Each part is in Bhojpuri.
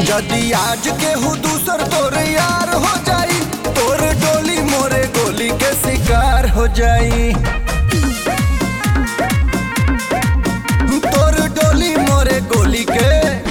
यदि आज केहू दूसर तोर यार हो जाई, तोर डोली मोरे गोली के शिकार हो जाई। तोर डोली मोरे गोली के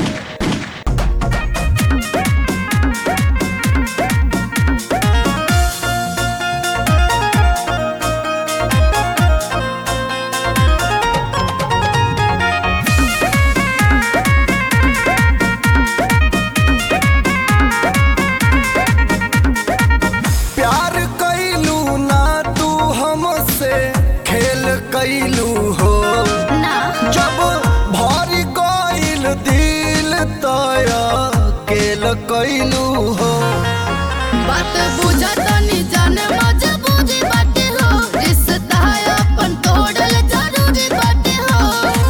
कैलू हो ना जब भारी कोइल दिल तया केल कैलू हो। बात बुझा तनी जाने मजबूरी बाटे हो, रिश्ता अपन तोड़ल जरूरी बाटे हो।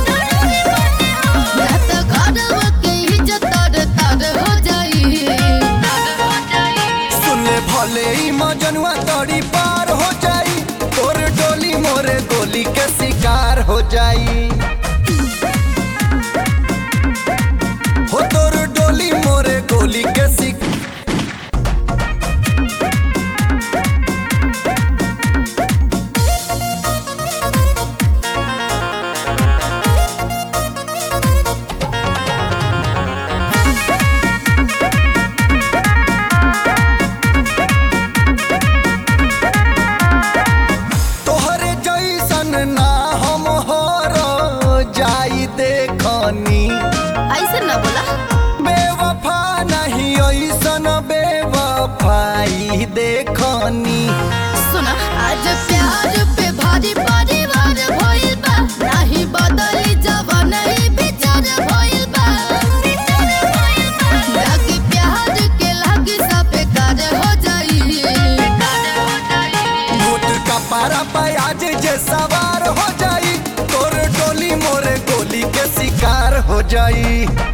ना तो घरवा के इज्जत तार हो जाई। सुन ले भले ही मजनुआ तोड़ी पार हो जाई, तोर डोली मोरे गोली के शिकार हो जाई। हो तोर डोली मोरे गोली के शिकार ना हम हर जाई देखनी। ऐसे ना बोला बेवफा नहीं ऐसन बेवफाई देखनी। सुना आज प्यार पे भारी परिवार भइल बा, नाही बदली जवान ई विचार भइल बा। लागी प्यार के लागी सब बेकार हो जाई। भूत का पारा आज जे सवार हो जाई, तोर डोली मोरे गोली के शिकार हो जाई।